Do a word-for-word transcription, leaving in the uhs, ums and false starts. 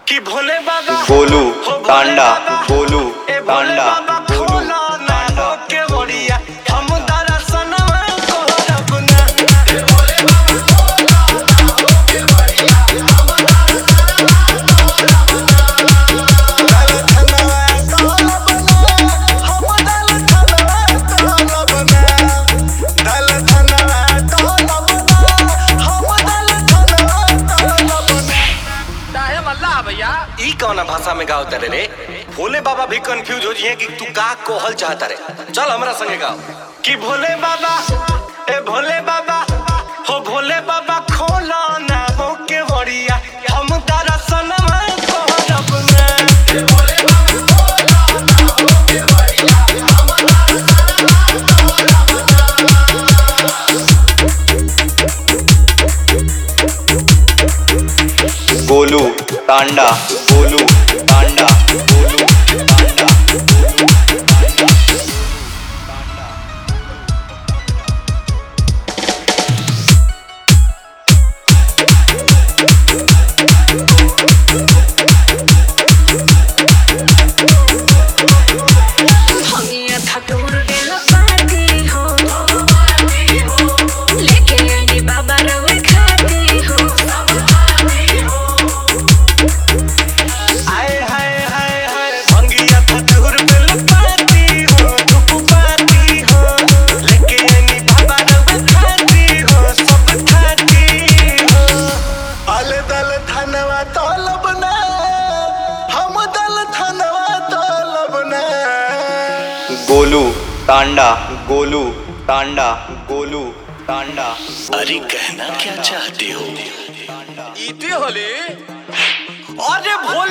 कि भोले बाबा गोलू टांडा गोलू टांडा खोला ना हो के बढ़िया हम दर्शनवा करब ना। ए भोले बाबा खोला ना हो के बढ़िया हम दर्शनवा करब ना। दलथनवा करब ना हम दलथनवा करब ना। दलथनवा करब ना हम दलथनवा करब ना। काहे मल्ला भैया ई कौना भाषा में गाओ तारे रे? भोले बाबा भी कंफ्यूज हो जिए कि तू का कोहल चाहता रे। चल हमरा संगे गाओ कि भोले बाबा ए भोले बाबा हो भोले बाबा खोला ना हो के बढ़िया हम दर्शनवा करब ना। ए भोले बाबा खोला ना हो के बढ़िया हम दर्शनवा करब ना। गोलू टांडा गोलू टांडा गोलू टांडा गोलू टांडा। हमिया ठाकुर गेला पार्टी हो लेके आनी बाबा रवे खाती हो। आए हाय हाय हाय भंगिया ठाकुर बेल पाती हो धूप पाती हो लेके आनी बाबा रवे खाती हो सब खाती हो। अले दल धनवा तलब ना हम दल धनवा तलब ना। गोलू टांडा गोलू टांडा गोलू टांडा। अरे कहना क्या चाहते हो? इते होले अरे भोले